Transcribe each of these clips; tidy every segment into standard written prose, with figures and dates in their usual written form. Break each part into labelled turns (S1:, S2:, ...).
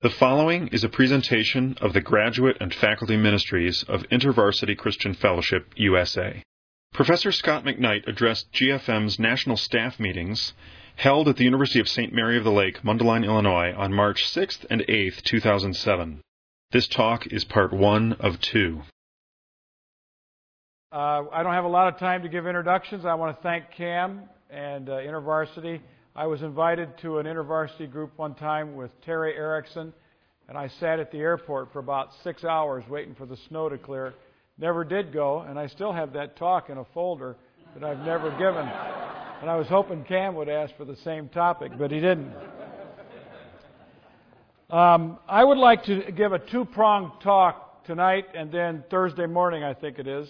S1: The following is a presentation of the graduate and faculty ministries of InterVarsity Christian Fellowship, USA. Professor Scot McKnight addressed GFM's national staff meetings held at the University of St. Mary of the Lake, Mundelein, Illinois, on March 6th and 8th, 2007. This talk is part 1 of 2.
S2: I don't have a lot of time to give introductions. I want to thank Cam and InterVarsity. I was invited to an InterVarsity group one time with Terry Erickson, and I sat at the airport for about 6 hours waiting for the snow to clear. Never did go, and I still have that talk in a folder that I've never given. And I was hoping Cam would ask for the same topic, but he didn't. I would like to give a two-pronged talk tonight and then Thursday morning, I think it is,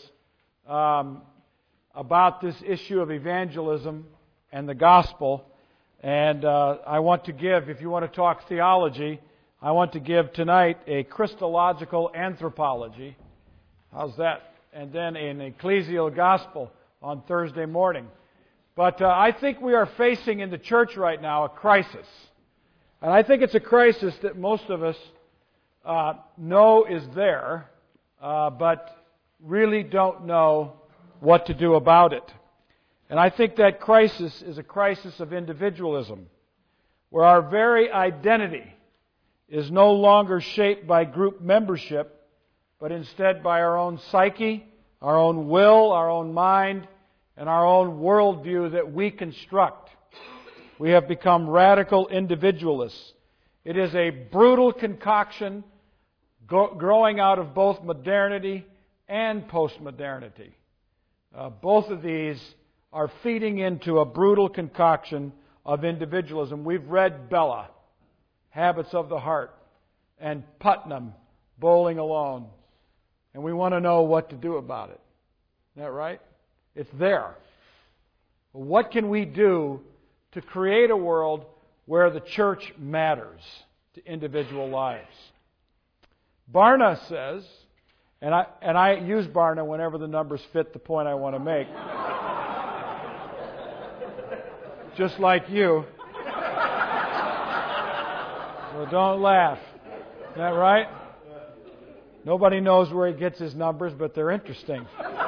S2: about this issue of evangelism and the gospel. And I want to give, if you want to talk theology, I want to give tonight a Christological anthropology. How's that? And then an ecclesial gospel on Thursday morning. But I think we are facing in the church right now a crisis. And I think it's a crisis that most of us know is there, but really don't know what to do about it. And I think that crisis is a crisis of individualism, where our very identity is no longer shaped by group membership, but instead by our own psyche, our own will, our own mind, and our own worldview that we construct. We have become radical individualists. It is a brutal concoction growing out of both modernity and postmodernity. Both of these are feeding into a brutal concoction of individualism. We've read Bella, Habits of the Heart, and Putnam, Bowling Alone, and we want to know what to do about it. Isn't that right? It's there. Well, what can we do to create a world where the church matters to individual lives? Barna says, and I use Barna whenever the numbers fit the point I want to make, just like you. So don't laugh. Isn't that right? Nobody knows where he gets his numbers, but they're interesting.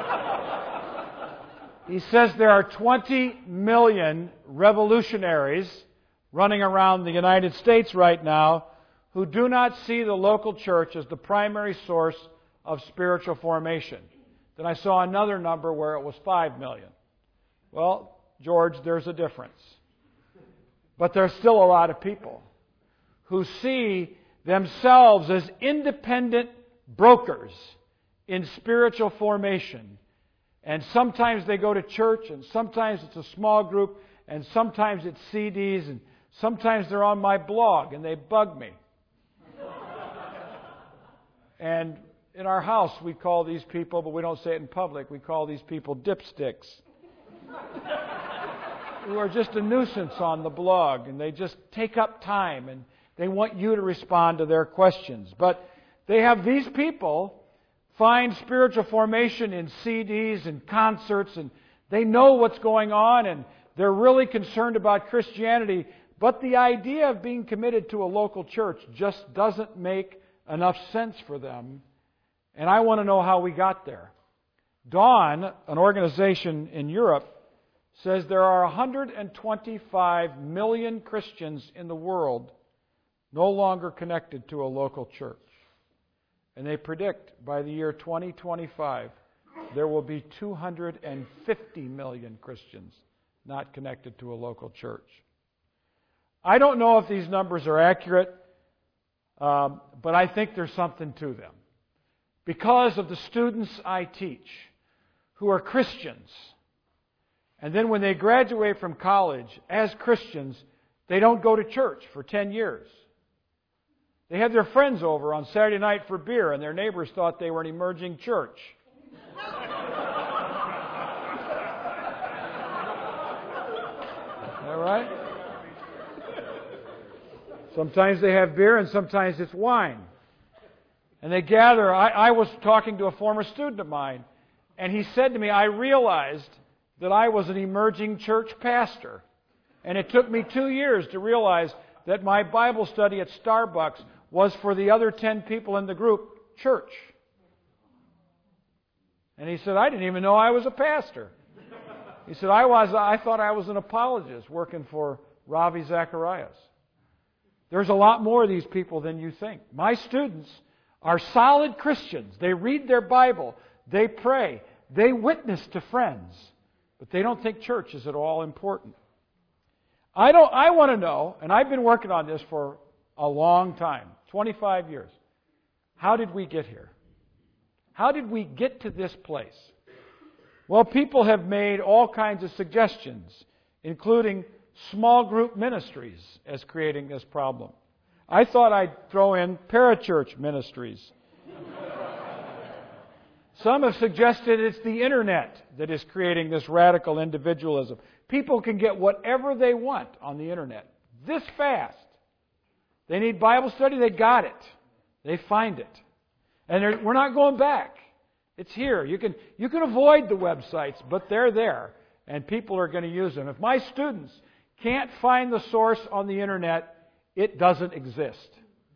S2: He says there are 20 million revolutionaries running around the United States right now who do not see the local church as the primary source of spiritual formation. Then I saw another number where it was 5 million. Well, George, there's a difference. But there's still a lot of people who see themselves as independent brokers in spiritual formation. And sometimes they go to church, and sometimes it's a small group, and sometimes it's CDs, and sometimes they're on my blog, and they bug me. And in our house, we call these people, but we don't say it in public, we call these people dipsticks, who are just a nuisance on the blog, and they just take up time, and they want you to respond to their questions. But they have these people find spiritual formation in CDs and concerts, and they know what's going on, and they're really concerned about Christianity, but the idea of being committed to a local church just doesn't make enough sense for them, and I want to know how we got there. Dawn, an organization in Europe, says there are 125 million Christians in the world no longer connected to a local church. And they predict by the year 2025 there will be 250 million Christians not connected to a local church. I don't know if these numbers are accurate, but I think there's something to them. Because of the students I teach who are Christians, and then when they graduate from college as Christians, they don't go to church for 10 years. They had their friends over on Saturday night for beer, and their neighbors thought they were an emerging church. All right? Sometimes they have beer, and sometimes it's wine. And they gather. I was talking to a former student of mine, and he said to me, I realized that I was an emerging church pastor. And it took me 2 years to realize that my Bible study at Starbucks was for the other 10 people in the group, church. And he said, I didn't even know I was a pastor. He said, I thought I was an apologist working for Ravi Zacharias. There's a lot more of these people than you think. My students are solid Christians. They read their Bible. They pray. They witness to friends. But they don't think church is at all important. I want to know, and I've been working on this for a long time, 25 years. How did we get here? How did we get to this place? Well, people have made all kinds of suggestions, including small group ministries as creating this problem. I thought I'd throw in parachurch ministries. Some have suggested it's the internet that is creating this radical individualism. People can get whatever they want on the internet this fast. They need Bible study, they got it. They find it. And we're not going back. It's here. You can avoid the websites, but they're there. And people are going to use them. If my students can't find the source on the internet, it doesn't exist.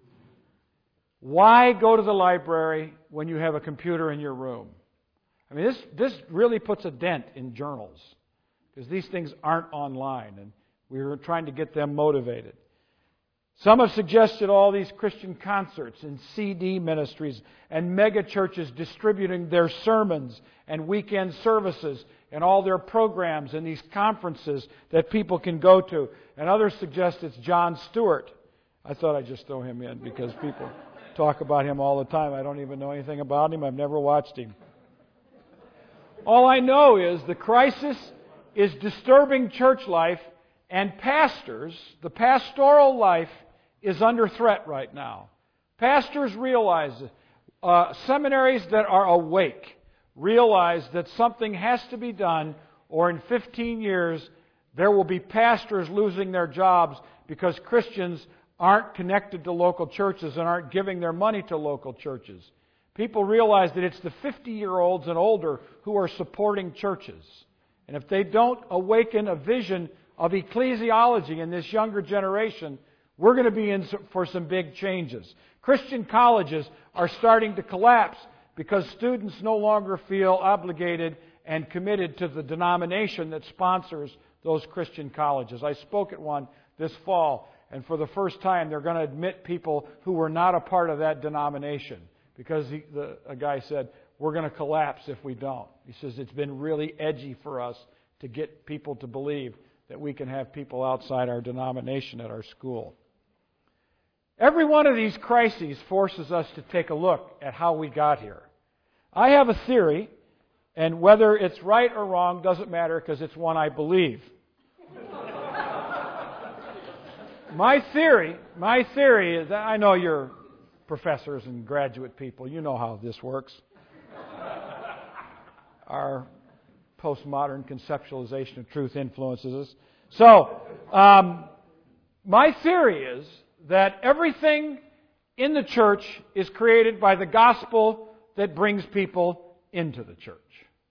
S2: Why go to the library when you have a computer in your room? I mean, this really puts a dent in journals, because these things aren't online, and we're trying to get them motivated. Some have suggested all these Christian concerts and CD ministries and mega churches distributing their sermons and weekend services and all their programs and these conferences that people can go to. And others suggest it's Jon Stewart. I thought I'd just throw him in because people talk about him all the time. I don't even know anything about him. I've never watched him. All I know is the crisis is disturbing church life, and pastors, the pastoral life, is under threat right now. Pastors realize, seminaries that are awake realize that something has to be done, or in 15 years there will be pastors losing their jobs because Christians aren't connected to local churches and aren't giving their money to local churches. People realize that it's the 50-year-olds and older who are supporting churches. And if they don't awaken a vision of ecclesiology in this younger generation, we're going to be in for some big changes. Christian colleges are starting to collapse because students no longer feel obligated and committed to the denomination that sponsors those Christian colleges. I spoke at one this fall, and for the first time they're going to admit people who were not a part of that denomination, because a guy said, we're going to collapse if we don't. He says it's been really edgy for us to get people to believe that we can have people outside our denomination at our school. Every one of these crises forces us to take a look at how we got here. I have a theory, and whether it's right or wrong doesn't matter because it's one I believe. My theory is that I know you're professors and graduate people. You know how this works. Our postmodern conceptualization of truth influences us. So, my theory is that everything in the church is created by the gospel that brings people into the church.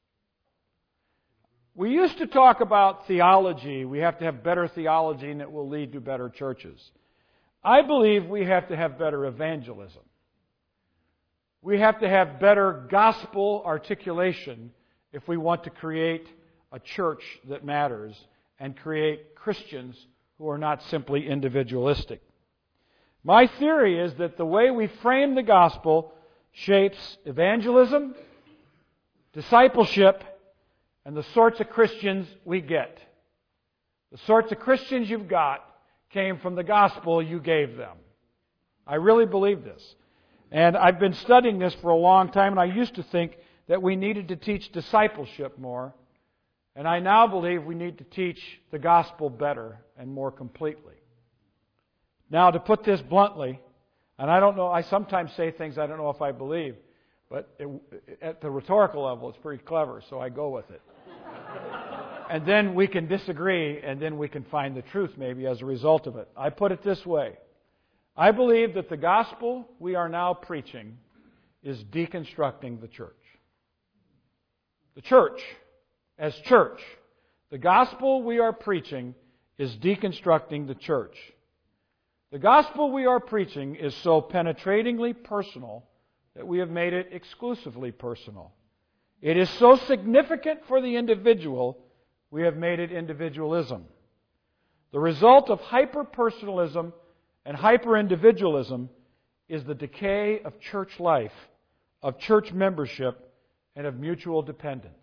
S2: We used to talk about theology. We have to have better theology and it will lead to better churches. I believe we have to have better evangelism. We have to have better gospel articulation if we want to create a church that matters and create Christians who are not simply individualistic. My theory is that the way we frame the gospel shapes evangelism, discipleship, and the sorts of Christians we get. The sorts of Christians you've got came from the gospel you gave them. I really believe this. And I've been studying this for a long time, and I used to think that we needed to teach discipleship more. And I now believe we need to teach the gospel better and more completely. Now, to put this bluntly, and I don't know, I sometimes say things I don't know if I believe, but at the rhetorical level, it's pretty clever, so I go with it. And then we can disagree, and then we can find the truth maybe as a result of it. I put it this way. I believe that the gospel we are now preaching is deconstructing the church. The church, as church, the gospel we are preaching is deconstructing the church. The gospel we are preaching is so penetratingly personal that we have made it exclusively personal. It is so significant for the individual, we have made it individualism. The result of hyper-personalism and hyper-individualism is the decay of church life, of church membership, and of mutual dependence.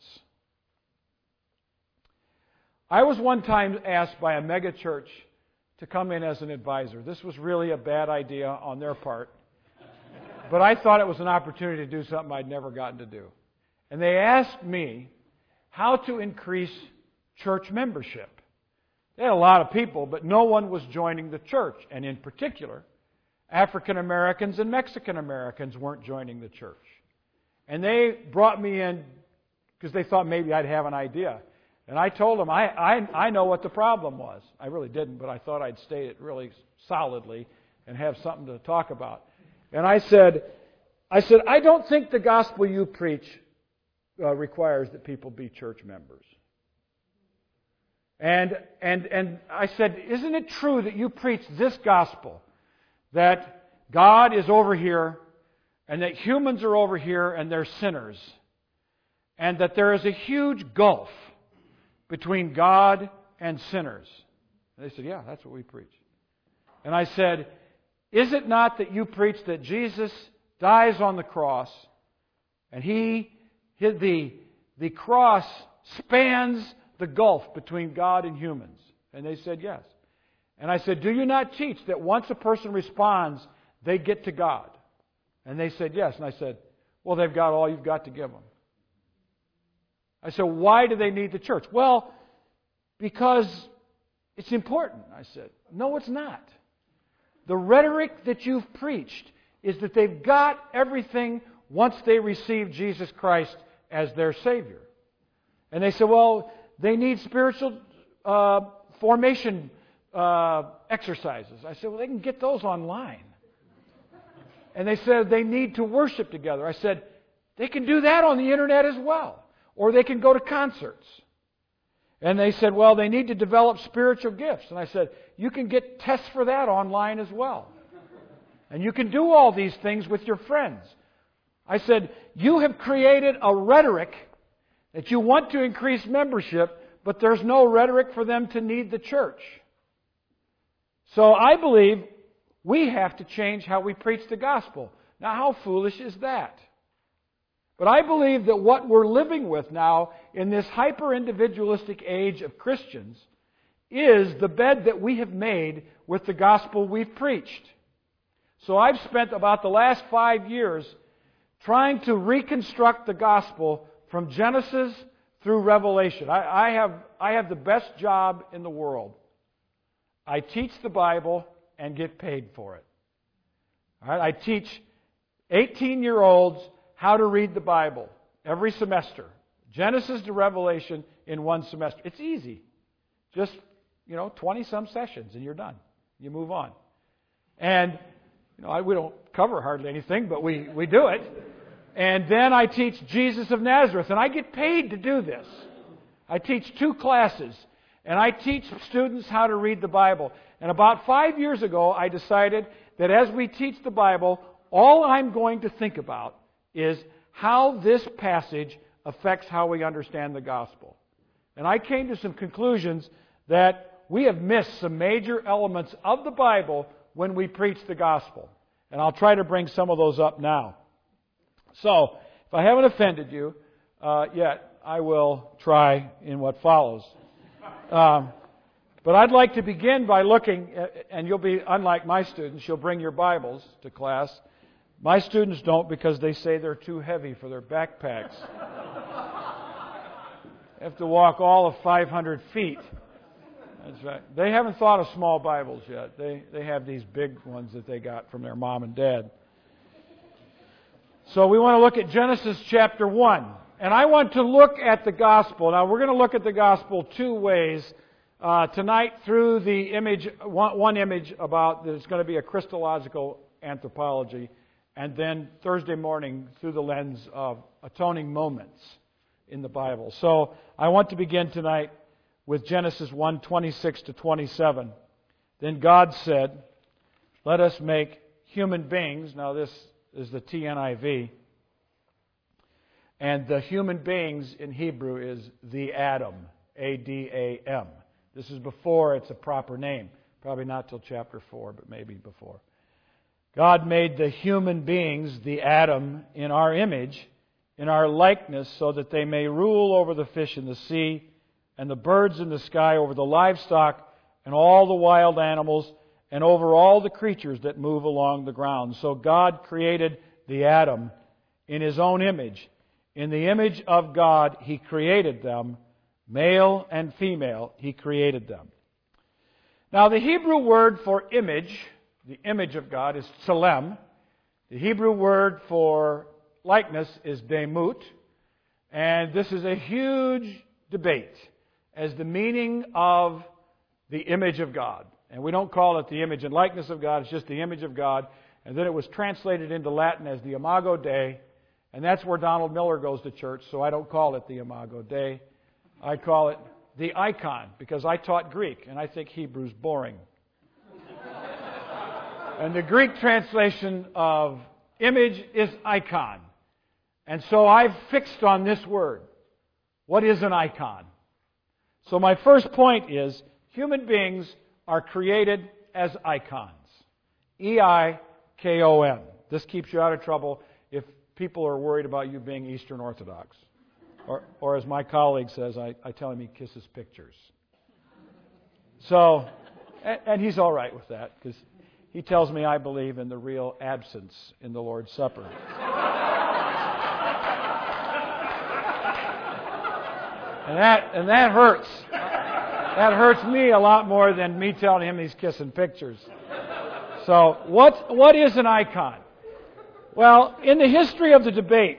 S2: I was one time asked by a mega church to come in as an advisor. This was really a bad idea on their part, but I thought it was an opportunity to do something I'd never gotten to do. And they asked me how to increase church membership. They had a lot of people, but no one was joining the church. And in particular, African Americans and Mexican Americans weren't joining the church. And they brought me in because they thought maybe I'd have an idea. And I told them, I know what the problem was. I really didn't, but I thought I'd state it really solidly and have something to talk about. And I said, I don't think the gospel you preach requires that people be church members. And I said, isn't it true that you preach this gospel, that God is over here, and that humans are over here, and they're sinners, and that there is a huge gulf between God and sinners? And they said, yeah, that's what we preach. And I said, is it not that you preach that Jesus dies on the cross, and the cross spans the gulf between God and humans? And they said yes. And I said, do you not teach that once a person responds, they get to God? And they said yes. And I said, well, they've got all you've got to give them. I said, why do they need the church? Well, because it's important. I said, no, it's not. The rhetoric that you've preached is that they've got everything once they receive Jesus Christ as their Savior. And they said, well, they need spiritual formation exercises. I said, well, they can get those online. And they said they need to worship together. I said, they can do that on the internet as well. Or they can go to concerts. And they said, well, they need to develop spiritual gifts. And I said, you can get tests for that online as well. And you can do all these things with your friends. I said, you have created a rhetoric that you want to increase membership, but there's no rhetoric for them to need the church. So I believe we have to change how we preach the gospel. Now, how foolish is that? But I believe that what we're living with now in this hyper-individualistic age of Christians is the bed that we have made with the gospel we've preached. So I've spent about the last 5 years trying to reconstruct the gospel from Genesis through Revelation. I have the best job in the world. I teach the Bible and get paid for it. All right? I teach 18-year-olds how to read the Bible every semester. Genesis to Revelation in one semester. It's easy. Just, 20-some sessions and you're done. You move on. And, we don't cover hardly anything, but we do it. And then I teach Jesus of Nazareth, and I get paid to do this. I teach 2 classes, and I teach students how to read the Bible. And about 5 years ago, I decided that as we teach the Bible, all I'm going to think about is how this passage affects how we understand the gospel. And I came to some conclusions that we have missed some major elements of the Bible when we preach the gospel. And I'll try to bring some of those up now. So, if I haven't offended you yet, I will try in what follows. But I'd like to begin by looking, and you'll be, unlike my students, you'll bring your Bibles to class. My students don't because they say they're too heavy for their backpacks. They have to walk all of 500 feet. That's right. They haven't thought of small Bibles yet. They have these big ones that they got from their mom and dad. So we want to look at Genesis chapter 1. And I want to look at the gospel. Now we're going to look at the gospel 2 ways tonight through the image, one image about that it's going to be a Christological anthropology, and then Thursday morning through the lens of atoning moments in the Bible. So I want to begin tonight with Genesis 1:26 to 27. Then God said, let us make human beings. Now this is the TNIV. And the human beings in Hebrew is the Adam, A-D-A-M. This is before it's a proper name. Probably not till chapter 4, but maybe before. God made the human beings, the Adam, in our image, in our likeness, so that they may rule over the fish in the sea and the birds in the sky, over the livestock and all the wild animals, and over all the creatures that move along the ground. So God created the Adam in His own image. In the image of God, He created them. Male and female, He created them. Now, the Hebrew word for image, the image of God, is tselem. The Hebrew word for likeness is demut. And this is a huge debate as the meaning of the image of God. And we don't call it the image and likeness of God, it's just the image of God. And then it was translated into Latin as the Imago Dei. And that's where Donald Miller goes to church, so I don't call it the Imago Dei. I call it the icon, because I taught Greek, and I think Hebrew's boring. And the Greek translation of image is icon. And so I've fixed on this word. What is an icon? So my first point is, human beings are created as icons. E-I-K-O-N. This keeps you out of trouble if people are worried about you being Eastern Orthodox. Or as my colleague says, I tell him he kisses pictures. So, and he's all right with that, because he tells me I believe in the real absence in the Lord's Supper. And that hurts. That hurts me a lot more than me telling him he's kissing pictures. So, what is an icon? Well, in the history of the debate,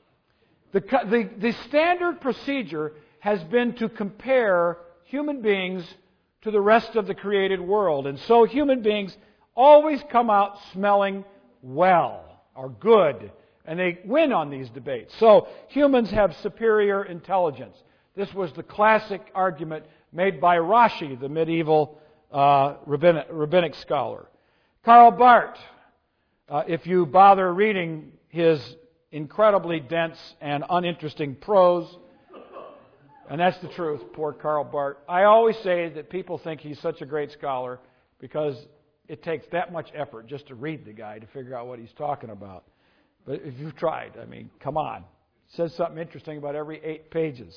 S2: the standard procedure has been to compare human beings to the rest of the created world. And so human beings always come out smelling well or good. And they win on these debates. So humans have superior intelligence. This was the classic argument made by Rashi, the medieval rabbinic scholar. Karl Barth, if you bother reading his incredibly dense and uninteresting prose, and that's the truth, poor Karl Barth. I always say that people think he's such a great scholar because it takes that much effort just to read the guy to figure out what he's talking about. But if you've tried, I mean, come on. He says something interesting about every 8 pages.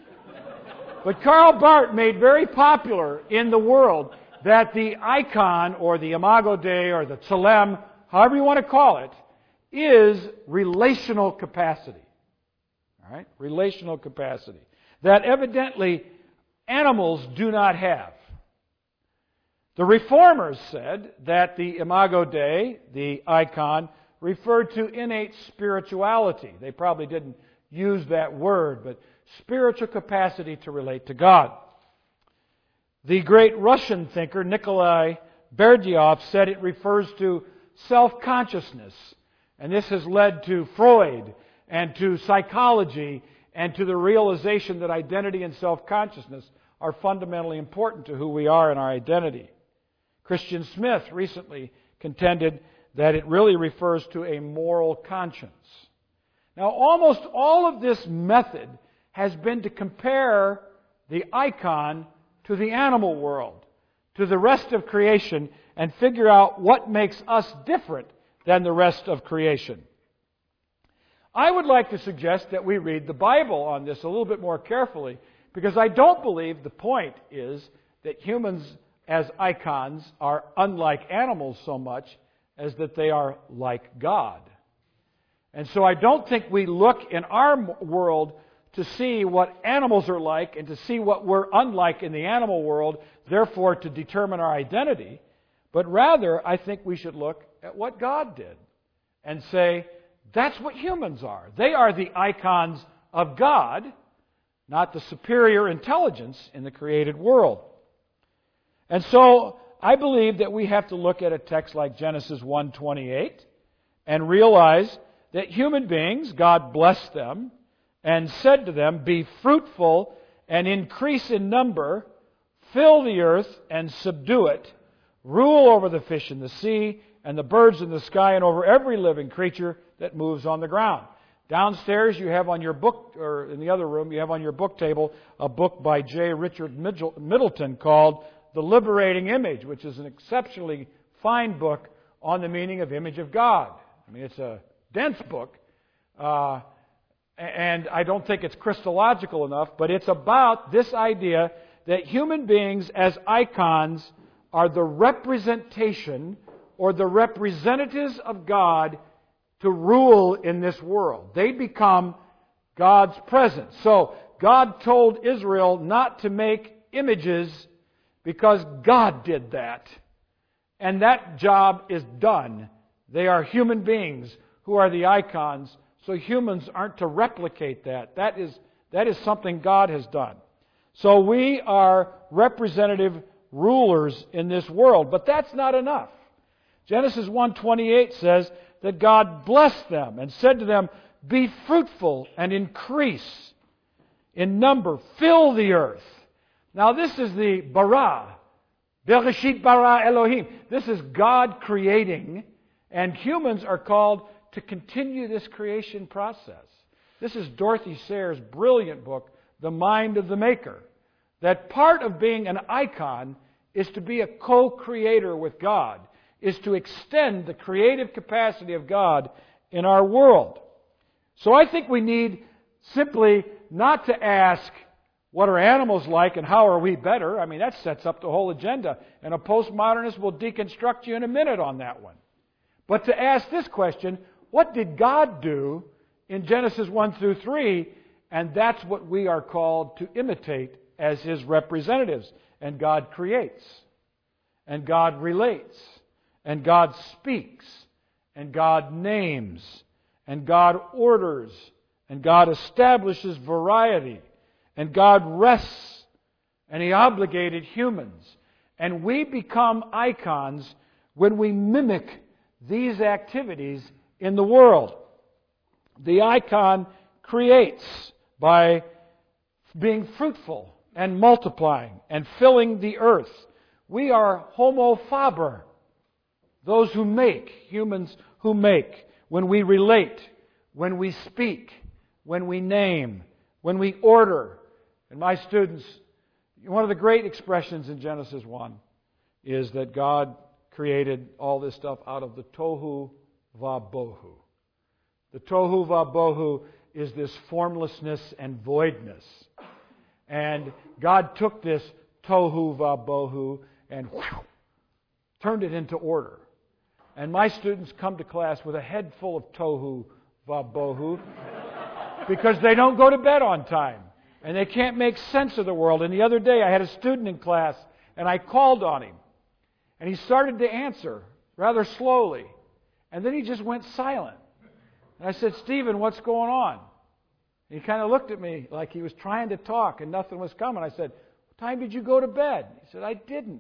S2: But Karl Barth made very popular in the world that the icon, or the Imago Dei, or the tselem, however you want to call it, is relational capacity. All right? Relational capacity. That evidently animals do not have. The Reformers said that the Imago Dei, the icon, referred to innate spirituality. They probably didn't use that word, but spiritual capacity to relate to God. The great Russian thinker Nikolai Berdyaev said it refers to self-consciousness. And this has led to Freud and to psychology and to the realization that identity and self-consciousness are fundamentally important to who we are and our identity. Christian Smith recently contended that it really refers to a moral conscience. Now, almost all of this method has been to compare the icon to the animal world, to the rest of creation, and figure out what makes us different than the rest of creation. I would like to suggest that we read the Bible on this a little bit more carefully, because I don't believe the point is that humans as icons are unlike animals so much as that they are like God. And so I don't think we look in our world to see what animals are like and to see what we're unlike in the animal world, therefore to determine our identity. But rather, I think we should look at what God did and say, that's what humans are. They are the icons of God, not the superior intelligence in the created world. And so I believe that we have to look at a text like Genesis 1:28 and realize that human beings, God blessed them and said to them, be fruitful and increase in number, fill the earth and subdue it, rule over the fish in the sea and the birds in the sky and over every living creature that moves on the ground. Downstairs you have on your book, or in the other room, you have on your book table a book by J. Richard Middleton called The Liberating Image, which is an exceptionally fine book on the meaning of image of God. I mean, it's a dense book, and I don't think it's Christological enough, but it's about this idea that human beings as icons are the representation or the representatives of God to rule in this world. They become God's presence. So God told Israel not to make images because God did that. And that job is done. They are human beings who are the icons, so humans aren't to replicate that. That is something God has done. So we are representative rulers in this world, but that's not enough. Genesis 1:28 says that God blessed them and said to them, "Be fruitful and increase in number, fill the earth." Now this is the bara. Bereshit bara Elohim. This is God creating, and humans are called to continue this creation process. This is Dorothy Sayers' brilliant book, The Mind of the Maker. That part of being an icon is to be a co-creator with God, is to extend the creative capacity of God in our world. So I think we need simply not to ask, what are animals like and how are we better? I mean, that sets up the whole agenda. And a postmodernist will deconstruct you in a minute on that one. But to ask this question, what did God do in Genesis 1 through 3? And that's what we are called to imitate as His representatives. And God creates. And God relates. And God speaks. And God names. And God orders. And God establishes variety. And God rests. And He obligated humans. And we become icons when we mimic these activities in the world. The icon creates by being fruitful and multiplying and filling the earth. We are homo faber, those who make, humans who make, when we relate, when we speak, when we name, when we order. And my students, one of the great expressions in Genesis 1 is that God created all this stuff out of the tohu vabohu. The tohu vabohu is this formlessness and voidness. And God took this tohu vabohu and turned it into order. And my students come to class with a head full of tohu vabohu because they don't go to bed on time. And they can't make sense of the world. And the other day I had a student in class and I called on him. And he started to answer rather slowly. And then he just went silent. And I said, "Stephen, what's going on?" And he kind of looked at me like he was trying to talk and nothing was coming. I said, "What time did you go to bed?" He said, "I didn't."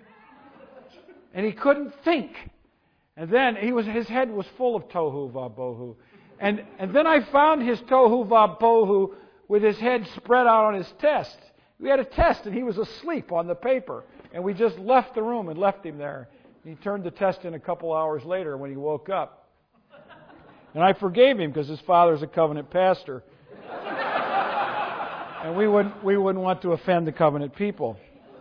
S2: And he couldn't think. And then his head was full of tohu vabohu. And then I found his tohu vabohu with his head spread out on his test. We had a test and he was asleep on the paper. And we just left the room and left him there. He turned the test in a couple hours later when he woke up. And I forgave him because his father's a covenant pastor. And we wouldn't want to offend the covenant people.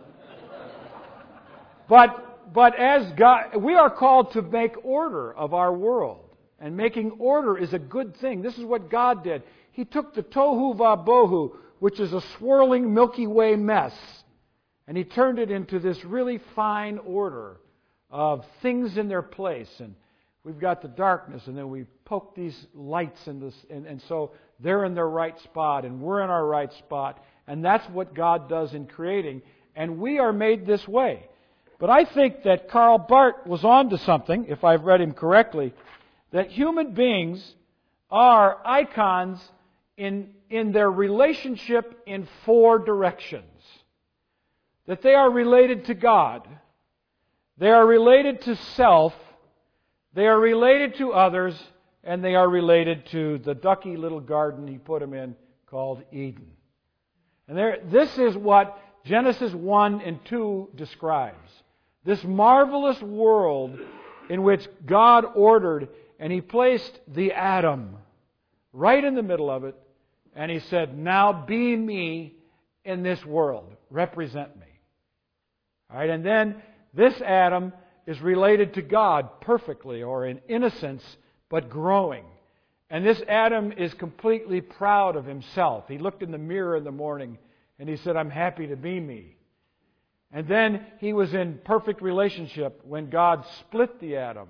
S2: But as God, we are called to make order of our world. And making order is a good thing. This is what God did. He took the tohu vabohu, which is a swirling Milky Way mess, and He turned it into this really fine order of things in their place. And we've got the darkness, and then we poke these lights in this, and so they're in their right spot, and we're in our right spot. And that's what God does in creating. And we are made this way. But I think that Karl Barth was on to something, if I've read him correctly, that human beings are icons in their relationship in 4 directions. That they are related to God. They are related to self. They are related to others. And they are related to the ducky little garden He put them in called Eden. And this is what Genesis 1 and 2 describes. This marvelous world in which God ordered, and He placed the atom right in the middle of it, and He said, now be me in this world. Represent me. All right, and then this atom is related to God perfectly, or in innocence, but growing. And this Adam is completely proud of himself. He looked in the mirror in the morning and he said, I'm happy to be me. And then he was in perfect relationship when God split the atom.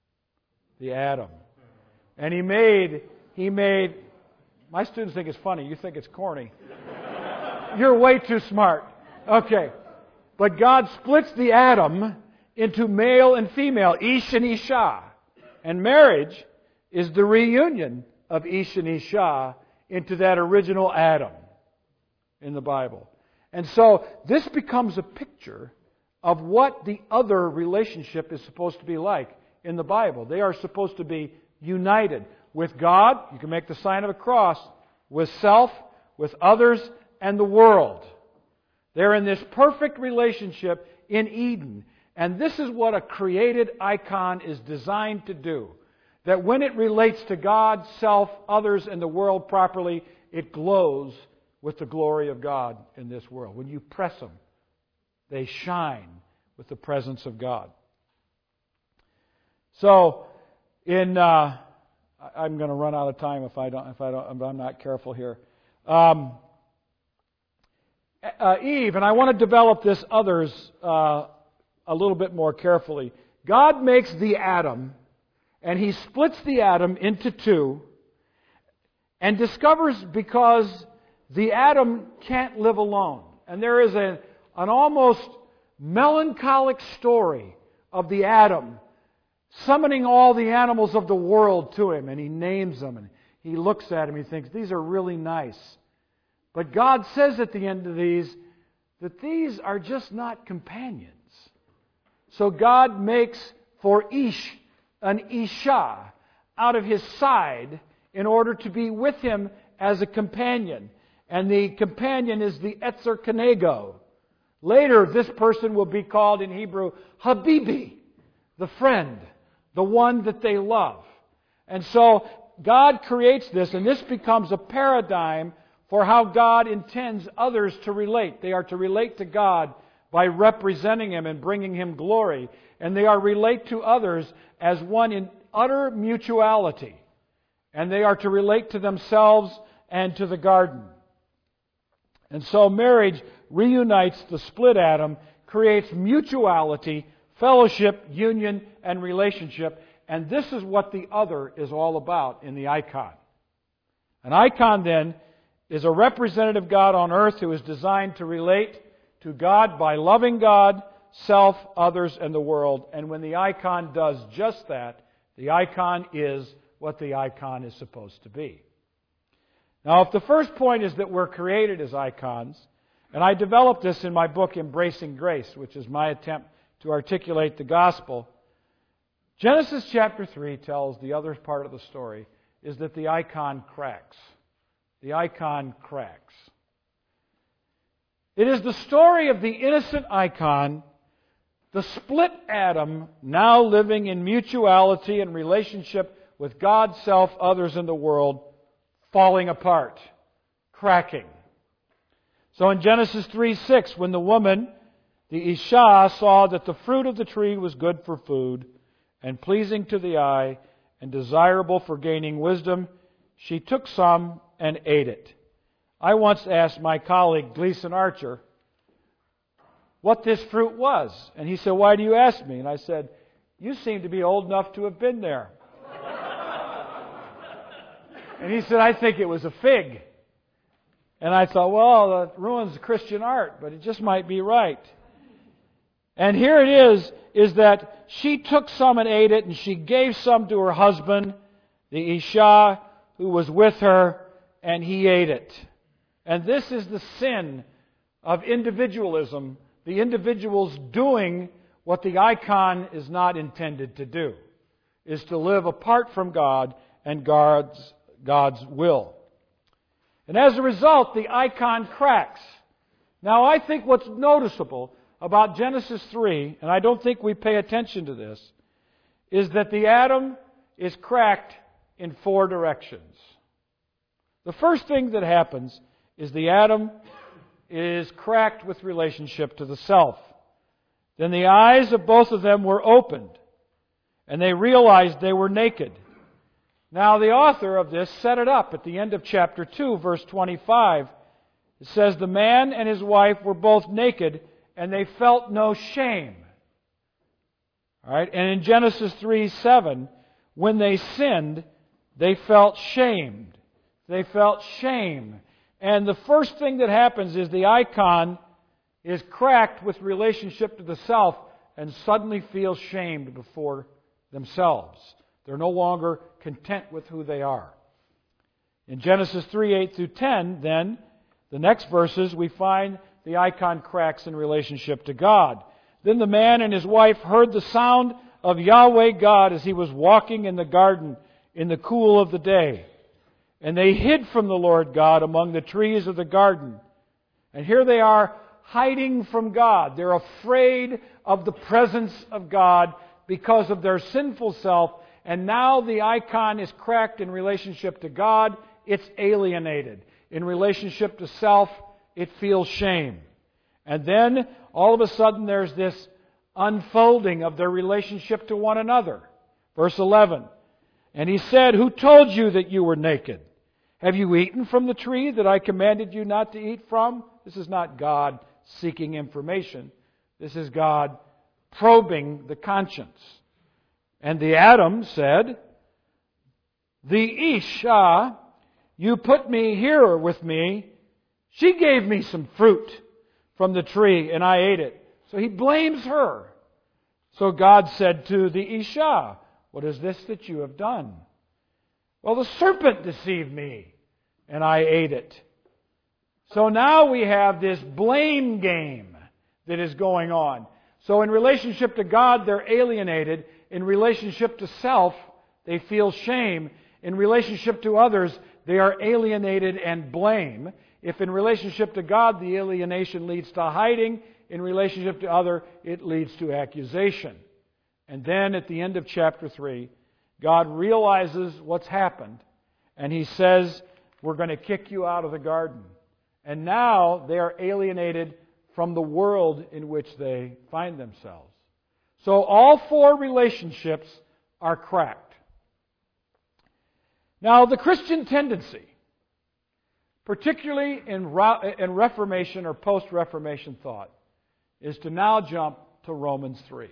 S2: And he made, my students think it's funny, you think it's corny. You're way too smart. Okay. But God splits the atom into male and female, Ish and Isha. And marriage is the reunion of Ish and Isha into that original Adam in the Bible. And so this becomes a picture of what the other relationship is supposed to be like in the Bible. They are supposed to be united with God, you can make the sign of a cross, with self, with others, and the world. They're in this perfect relationship in Eden. And this is what a created icon is designed to do. That when it relates to God, self, others, and the world properly, it glows with the glory of God in this world. When you press them, they shine with the presence of God. So, I'm going to run out of time if I'm not careful here. Eve, and I want to develop this others a little bit more carefully. God makes the atom, and He splits the atom into two, and discovers because the atom can't live alone. And there is an almost melancholic story of the atom summoning all the animals of the world to him, and he names them, and he looks at them, he thinks, these are really nice. But God says at the end of these that these are just not companions. So God makes for Ish an Isha out of his side in order to be with him as a companion. And the companion is the Etzer Kenego. Later, this person will be called in Hebrew Habibi, the friend, the one that they love. And so God creates this, and this becomes a paradigm for how God intends others to relate. They are to relate to God by representing Him and bringing Him glory. And they are relate to others as one in utter mutuality. And they are to relate to themselves and to the garden. And so marriage reunites the split atom, creates mutuality, fellowship, union, and relationship. And this is what the other is all about in the icon. An icon, then, is a representative God on earth who is designed to relate to God by loving God, self, others, and the world. And when the icon does just that, the icon is what the icon is supposed to be. Now, if the first point is that we're created as icons, and I developed this in my book, Embracing Grace, which is my attempt to articulate the gospel, Genesis chapter 3 tells the other part of the story is that the icon cracks. The icon cracks. It is the story of the innocent icon, the split atom, now living in mutuality and relationship with God, self, others, and the world, falling apart, cracking. So in Genesis 3:6, when the woman, the Isha, saw that the fruit of the tree was good for food and pleasing to the eye and desirable for gaining wisdom, she took some and ate it. I once asked my colleague, Gleason Archer, what this fruit was. And he said, why do you ask me? And I said, you seem to be old enough to have been there. And he said, I think it was a fig. And I thought, well, that ruins Christian art, but it just might be right. And here it is that she took some and ate it, and she gave some to her husband, the Isha, who was with her, and he ate it. And this is the sin of individualism, the individual's doing what the icon is not intended to do, is to live apart from God and God's will. And as a result, the icon cracks. Now, I think what's noticeable about Genesis 3, and I don't think we pay attention to this, is that the atom is cracked in 4 directions. The first thing that happens is the atom is cracked with relationship to the self. Then the eyes of both of them were opened, and they realized they were naked. Now the author of this set it up at the end of chapter 2, verse 25. It says, the man and his wife were both naked, and they felt no shame. All right? And in Genesis 3:7, when they sinned, they felt shamed. They felt shame. And the first thing that happens is the icon is cracked with relationship to the self and suddenly feels shamed before themselves. They're no longer content with who they are. In Genesis 3:8-10, then, the next verses, we find the icon cracks in relationship to God. Then the man and his wife heard the sound of Yahweh God as he was walking in the garden in the cool of the day. And they hid from the Lord God among the trees of the garden. And here they are hiding from God. They're afraid of the presence of God because of their sinful self. And now the icon is cracked in relationship to God. It's alienated. In relationship to self, it feels shame. And then, all of a sudden, there's this unfolding of their relationship to one another. Verse 11, and he said, who told you that you were naked? Have you eaten from the tree that I commanded you not to eat from? This is not God seeking information. This is God probing the conscience. And the Adam said, the Isha, you put me here with me. She gave me some fruit from the tree and I ate it. So he blames her. So God said to the Isha, what is this that you have done? Well, the serpent deceived me and I ate it. So now we have this blame game that is going on. So in relationship to God, they're alienated. In relationship to self, they feel shame. In relationship to others, they are alienated and blame. If in relationship to God, the alienation leads to hiding, in relationship to other, it leads to accusation. And then at the end of chapter 3, God realizes what's happened, and He says, we're going to kick you out of the garden. And now they are alienated from the world in which they find themselves. So all 4 relationships are cracked. Now, the Christian tendency, particularly in Reformation or post-Reformation thought, is to now jump to Romans 3.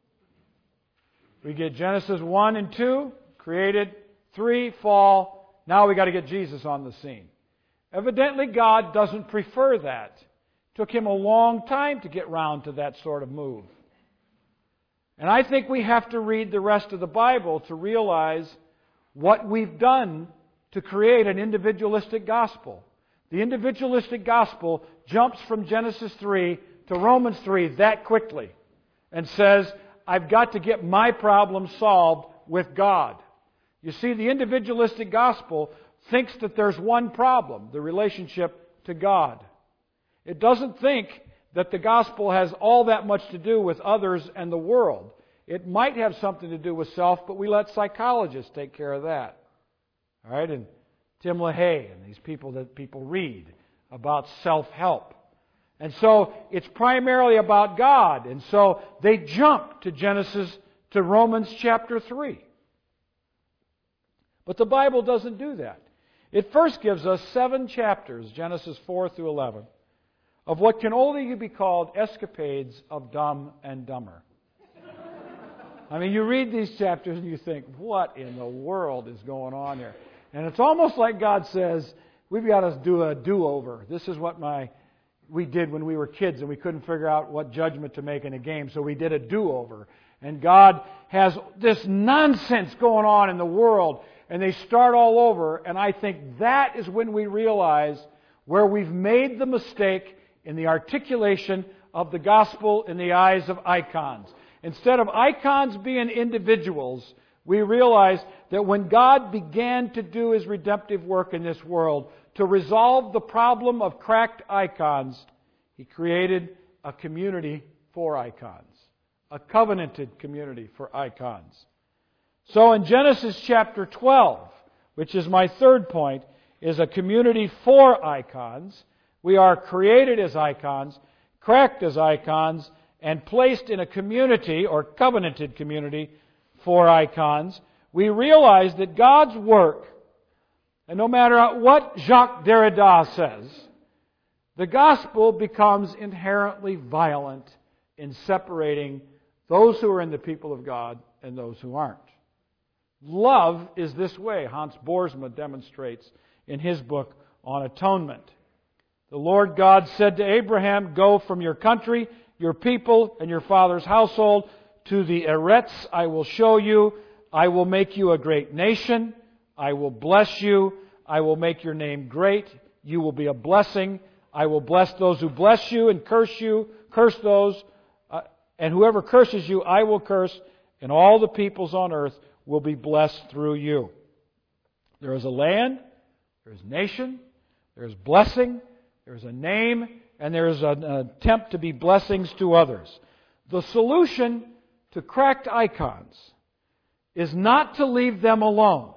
S2: We get Genesis 1 and 2, created, 3, fall, now we got to get Jesus on the scene. Evidently, God doesn't prefer that. It took Him a long time to get round to that sort of move. And I think we have to read the rest of the Bible to realize what we've done to create an individualistic gospel. The individualistic gospel jumps from Genesis 3 to Romans 3 that quickly and says, I've got to get my problem solved with God. You see, the individualistic gospel thinks that there's one problem, the relationship to God. It doesn't think that the gospel has all that much to do with others and the world. It might have something to do with self, but we let psychologists take care of that. All right, and Tim LaHaye and these people that people read about self-help. And so it's primarily about God. And so they jump to Romans chapter 3. But the Bible doesn't do that. It first gives us 7 chapters, Genesis 4 through 11, of what can only be called escapades of Dumb and Dumber. I mean, you read these chapters and you think, what in the world is going on here? And it's almost like God says, we've got to do a do-over. This is what we did when we were kids and we couldn't figure out what judgment to make in a game, so we did a do-over. And God has this nonsense going on in the world, and they start all over, and I think that is when we realize where we've made the mistake in the articulation of the gospel in the eyes of icons. Instead of icons being individuals, we realize that when God began to do His redemptive work in this world, to resolve the problem of cracked icons, He created a community for icons, a covenanted community for icons. So in Genesis chapter 12, which is my third point, is a community for icons. We are created as icons, cracked as icons, and placed in a community or covenanted community for icons. We realize that God's work, and no matter what Jacques Derrida says, the gospel becomes inherently violent in separating those who are in the people of God and those who aren't. Love is this way, Hans Boersma demonstrates in his book on atonement. The Lord God said to Abraham, "Go from your country, your people, and your father's household to the Eretz I will show you. I will make you a great nation. I will bless you. I will make your name great. You will be a blessing. I will bless those who bless you, and curse those. And whoever curses you, I will curse. And all the peoples on earth will be blessed through you." There is a land, there is a nation, there is blessing, there is a name, and there is an attempt to be blessings to others. The solution to cracked icons is not to leave them alone,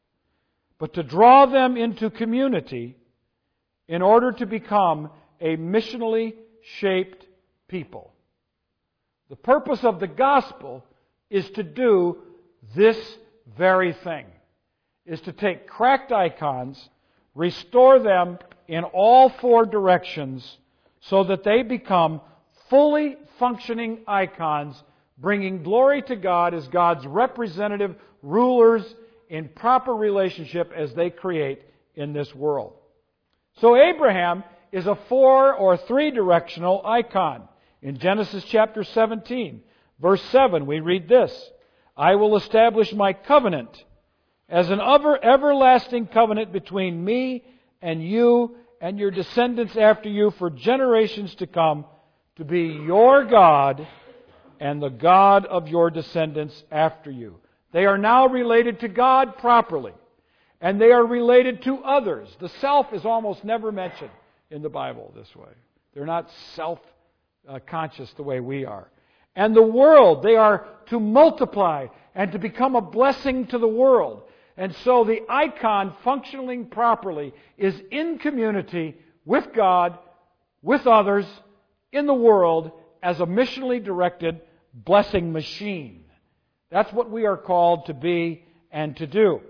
S2: but to draw them into community in order to become a missionally shaped people. The purpose of the gospel is to do this very thing, is to take cracked icons, restore them in all four directions so that they become fully functioning icons, bringing glory to God as God's representative rulers in proper relationship as they create in this world. So Abraham is a 4 or 3-directional icon. In Genesis chapter 17, verse 7, we read this: "I will establish my covenant as an everlasting covenant between me and you and your descendants after you for generations to come, to be your God and the God of your descendants after you." They are now related to God properly, and they are related to others. The self is almost never mentioned in the Bible this way. They're not self-conscious the way we are. And the world, they are to multiply and to become a blessing to the world. And so the icon functioning properly is in community with God, with others, in the world, as a missionally directed blessing machine. That's what we are called to be and to do.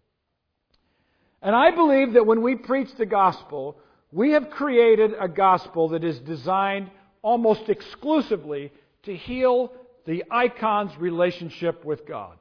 S2: And I believe that when we preach the gospel, we have created a gospel that is designed almost exclusively to heal the icon's relationship with God.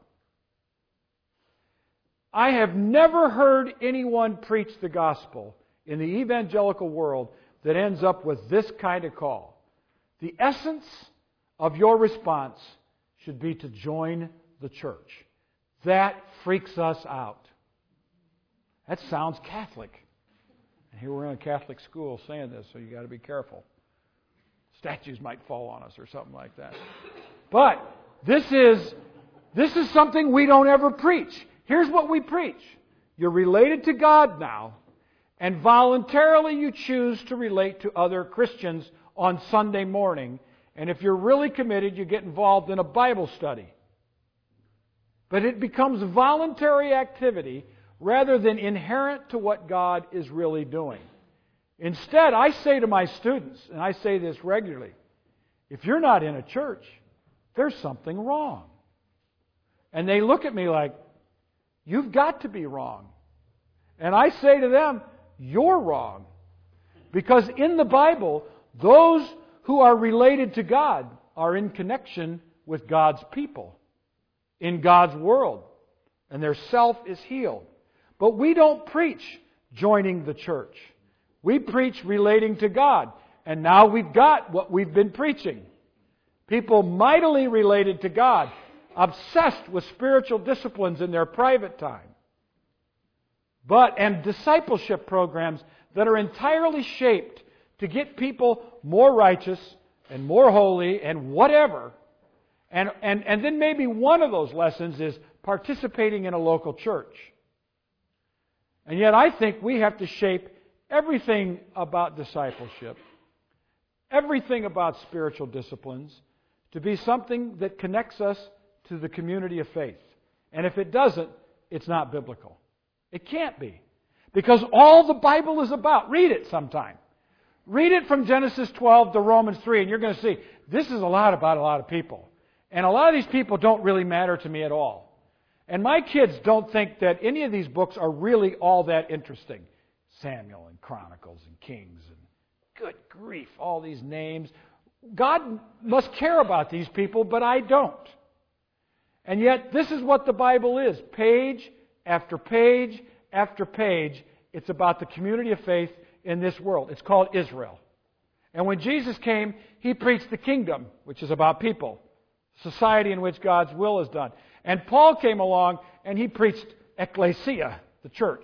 S2: I have never heard anyone preach the gospel in the evangelical world that ends up with this kind of call. The essence of your response should be to join the church. That freaks us out. That sounds Catholic. And here we're in a Catholic school saying this, so you got to be careful. Statues might fall on us or something like that. But this is something we don't ever preach. Here's what we preach. You're related to God now, and voluntarily you choose to relate to other Christians on Sunday morning. And if you're really committed, you get involved in a Bible study. But it becomes voluntary activity rather than inherent to what God is really doing. Instead, I say to my students, and I say this regularly, if you're not in a church, there's something wrong. And they look at me like, you've got to be wrong. And I say to them, you're wrong. Because in the Bible, those who are related to God are in connection with God's people, in God's world, and their self is healed. But we don't preach joining the church. We preach relating to God. And now we've got what we've been preaching. People mightily related to God, obsessed with spiritual disciplines in their private time. And discipleship programs that are entirely shaped to get people more righteous and more holy and whatever. And then maybe one of those lessons is participating in a local church. And yet I think we have to shape everything about discipleship everything about spiritual disciplines to be something that connects us to the community of faith. And if it doesn't, it's not biblical. It can't be. Because all the Bible is about, read it sometime. Read it from Genesis 12 to Romans 3, and you're going to see this is a lot about a lot of people. And a lot of these people don't really matter to me at all. And my kids don't think that any of these books are really all that interesting. Samuel and Chronicles and Kings and good grief, all these names. God must care about these people, but I don't. And yet, this is what the Bible is. Page after page after page, it's about the community of faith in this world. It's called Israel. And when Jesus came, He preached the kingdom, which is about people, society in which God's will is done. And Paul came along and he preached ecclesia, the church.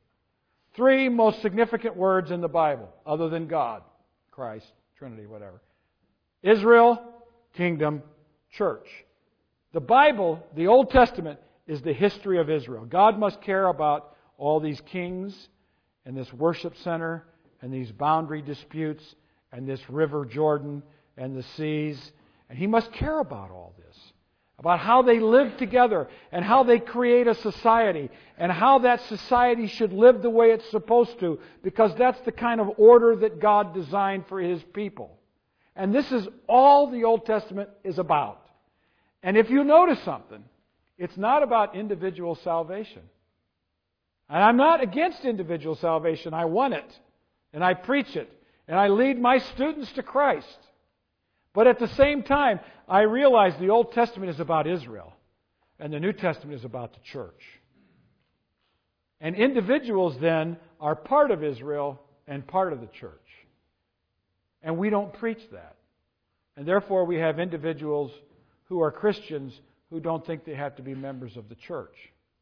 S2: 3 most significant words in the Bible, other than God, Christ, Trinity, whatever. Israel, kingdom, church. The Bible, the Old Testament, is the history of Israel. God must care about all these kings and this worship center and these boundary disputes and this river Jordan and the seas. And He must care about all this. About how they live together and how they create a society and how that society should live the way it's supposed to, because that's the kind of order that God designed for His people. And this is all the Old Testament is about. And if you notice something, it's not about individual salvation. And I'm not against individual salvation. I want it. And I preach it. And I lead my students to Christ. But at the same time, I realize the Old Testament is about Israel. And the New Testament is about the church. And individuals then are part of Israel and part of the church. And we don't preach that. And therefore we have individuals who are Christians who don't think they have to be members of the church.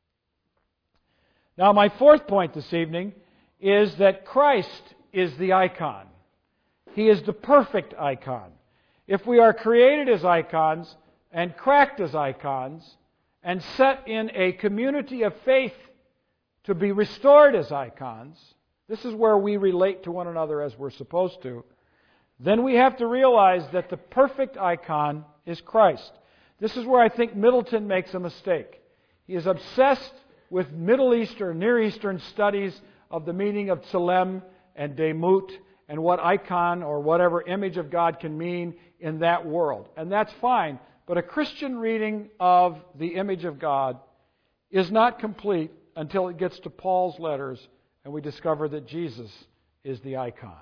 S2: Now, my fourth point this evening is that Christ is the icon. He is the perfect icon. If we are created as icons and cracked as icons and set in a community of faith to be restored as icons, this is where we relate to one another as we're supposed to, then we have to realize that the perfect icon is Christ. This is where I think Middleton makes a mistake. He is obsessed with Middle Eastern, Near Eastern studies of the meaning of Tselem and Demut and what icon or whatever image of God can mean in that world. And that's fine, but a Christian reading of the image of God is not complete until it gets to Paul's letters and we discover that Jesus is the icon.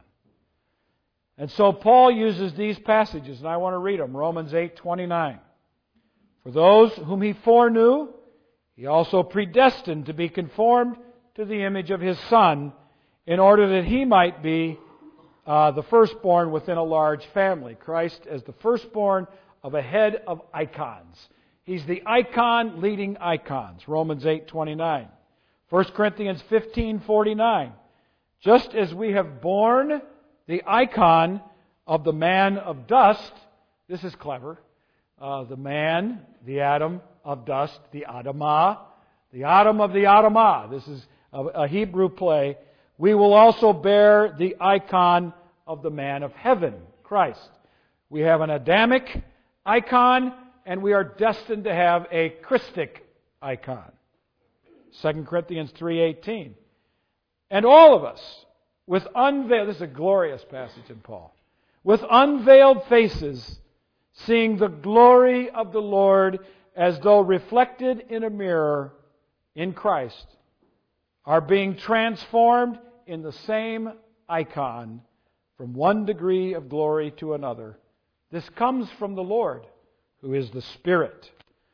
S2: And so Paul uses these passages, and I want to read them. Romans 8:29. For those whom He foreknew, He also predestined to be conformed to the image of His Son, in order that He might be the firstborn within a large family. Christ as the firstborn of a head of icons. He's the icon leading icons. Romans 8:29. 1 Corinthians 15:49. Just as we have borne the icon of the man of dust, this is clever, the man, the Adam of dust, the Adamah, the Adam of the Adamah, this is a Hebrew play, we will also bear the icon of the man of heaven, Christ. We have an Adamic icon, and we are destined to have a Christic icon. 2 Corinthians 3:18. And all of us, with unveiled, this is a glorious passage in Paul, with unveiled faces, seeing the glory of the Lord as though reflected in a mirror in Christ, are being transformed in the same icon from one degree of glory to another. This comes from the Lord, who is the Spirit.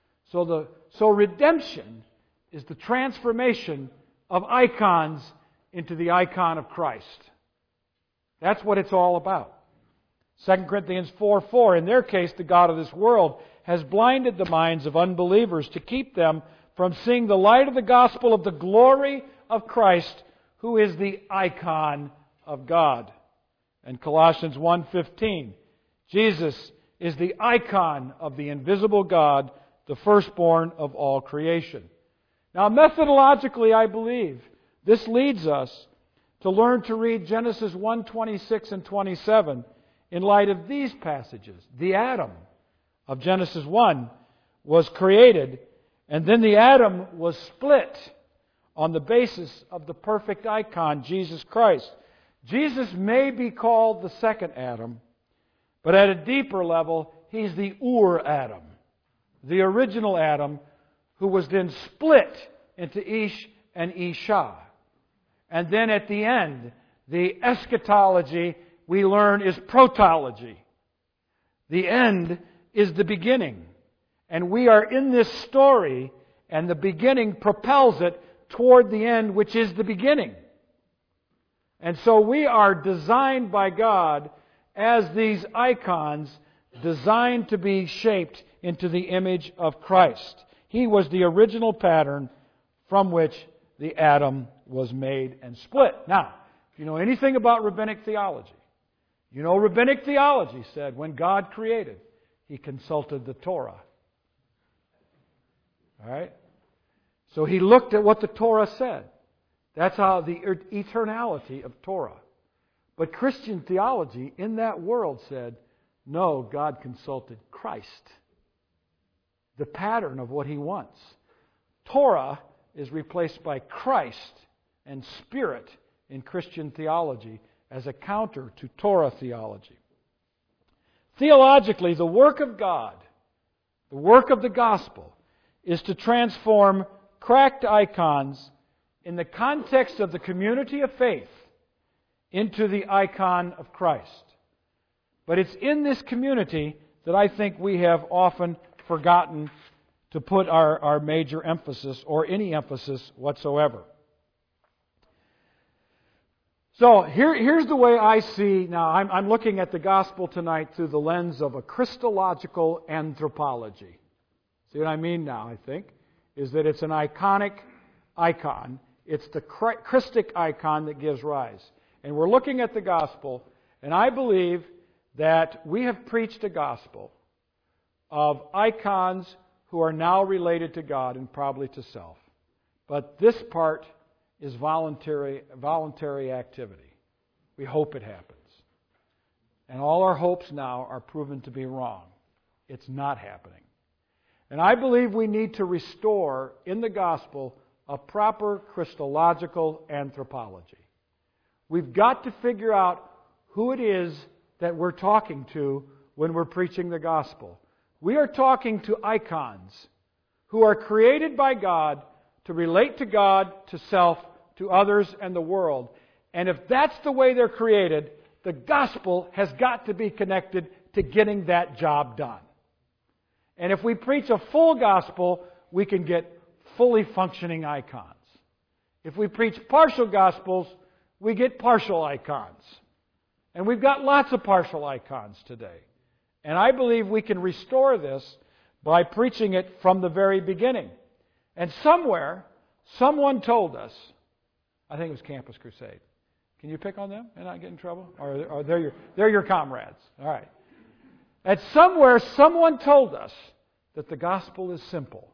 S2: So redemption is the transformation of icons into the icon of Christ. That's what it's all about. 2 Corinthians 4:4, in their case, the God of this world has blinded the minds of unbelievers to keep them from seeing the light of the gospel of the glory of Christ, who is the icon of God. And Colossians 1:15, Jesus is the icon of the invisible God, the firstborn of all creation. Now, methodologically, I believe this leads us to learn to read Genesis 1:26 and 27 in light of these passages. The Adam of Genesis 1 was created, and then the Adam was split on the basis of the perfect icon, Jesus Christ. Jesus may be called the second Adam, but at a deeper level, He's the Ur-Adam, the original Adam, who was then split into Ish and Isha. And then at the end, the eschatology we learn is protology. The end is the beginning. And we are in this story, and the beginning propels it toward the end, which is the beginning. And so we are designed by God as these icons, designed to be shaped into the image of Christ. He was the original pattern from which the Adam was made and split. Now, if you know anything about rabbinic theology, you know rabbinic theology said when God created, He consulted the Torah. All right? So He looked at what the Torah said. That's how the eternality of Torah. But Christian theology in that world said, no, God consulted Christ. The pattern of what He wants. Torah is replaced by Christ and Spirit in Christian theology as a counter to Torah theology. Theologically, the work of God, the work of the gospel, is to transform cracked icons in the context of the community of faith into the icon of Christ. But it's in this community that I think we have often forgotten to put our major emphasis or any emphasis whatsoever. So here's the way I see, now I'm looking at the gospel tonight through the lens of a Christological anthropology. See what I mean now, I think, is that it's an iconic icon. It's the Christic icon that gives rise. And we're looking at the gospel, and I believe that we have preached a gospel of icons who are now related to God and probably to self. But this part is voluntary activity. We hope it happens. And all our hopes now are proven to be wrong. It's not happening. And I believe we need to restore in the gospel a proper Christological anthropology. We've got to figure out who it is that we're talking to when we're preaching the gospel. We are talking to icons who are created by God to relate to God, to self, to others, and the world. And if that's the way they're created, the gospel has got to be connected to getting that job done. And if we preach a full gospel, we can get fully functioning icons. If we preach partial gospels, we get partial icons. And we've got lots of partial icons today. And I believe we can restore this by preaching it from the very beginning. And somewhere, someone told us, I think it was Campus Crusade. Can you pick on them and not get in trouble? Or they're your comrades. All right. And somewhere, someone told us that the gospel is simple.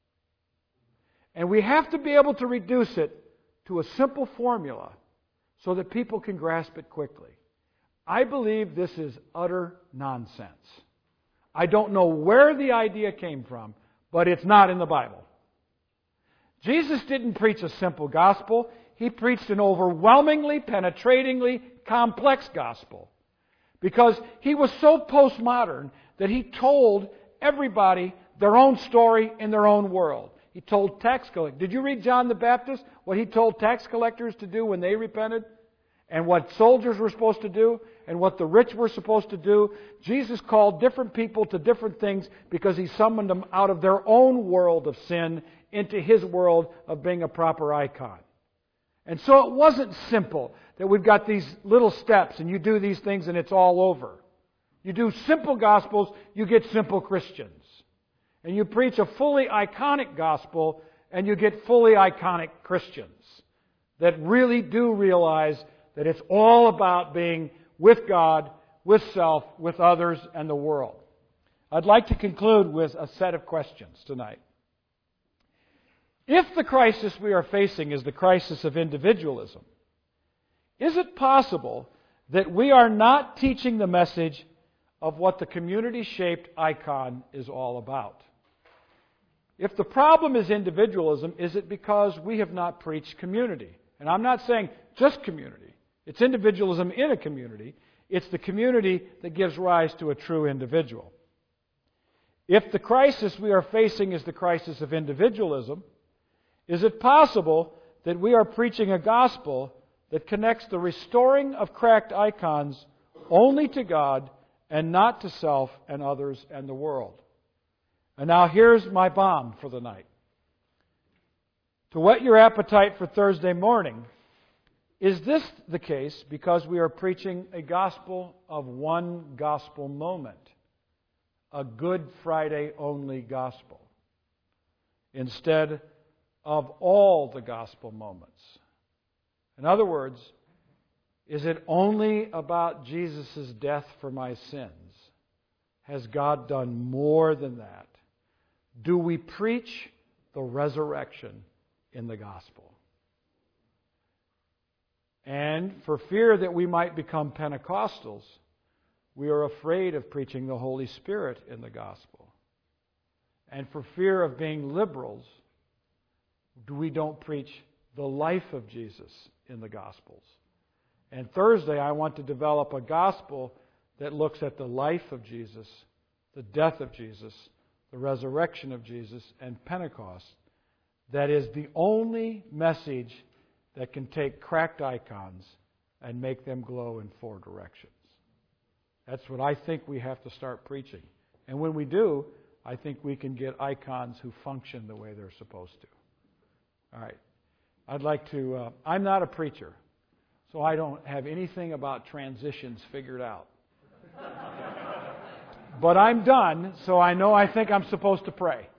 S2: And we have to be able to reduce it to a simple formula so that people can grasp it quickly. I believe this is utter nonsense. I don't know where the idea came from, but it's not in the Bible. Jesus didn't preach a simple gospel. He preached an overwhelmingly, penetratingly complex gospel. Because he was so postmodern that he told everybody their own story in their own world. He told tax collectors. Did you read John the Baptist? What he told tax collectors to do when they repented? And what soldiers were supposed to do? And what the rich were supposed to do? Jesus called different people to different things because he summoned them out of their own world of sin into his world of being a proper icon. And so it wasn't simple that we've got these little steps and you do these things and it's all over. You do simple gospels, you get simple Christians. And you preach a fully iconic gospel and you get fully iconic Christians that really do realize that it's all about being with God, with self, with others, and the world. I'd like to conclude with a set of questions tonight. If the crisis we are facing is the crisis of individualism, is it possible that we are not teaching the message of what the community-shaped icon is all about. If the problem is individualism, is it because we have not preached community? And I'm not saying just community. It's individualism in a community. It's the community that gives rise to a true individual. If the crisis we are facing is the crisis of individualism, is it possible that we are preaching a gospel that connects the restoring of cracked icons only to God and not to self and others and the world? And now here's my bomb for the night. To whet your appetite for Thursday morning, is this the case because we are preaching a gospel of one gospel moment, a Good Friday only gospel, instead of all the gospel moments? In other words, is it only about Jesus' death for my sins? Has God done more than that? Do we preach the resurrection in the gospel? And for fear that we might become Pentecostals, we are afraid of preaching the Holy Spirit in the gospel. And for fear of being liberals, we don't preach the life of Jesus in the Gospels. And Thursday, I want to develop a gospel that looks at the life of Jesus, the death of Jesus, the resurrection of Jesus, and Pentecost. That is the only message that can take cracked icons and make them glow in four directions. That's what I think we have to start preaching. And when we do, I think we can get icons who function the way they're supposed to. All right. I'd like to, I'm not a preacher, so I don't have anything about transitions figured out. But I'm done, so I think I'm supposed to pray.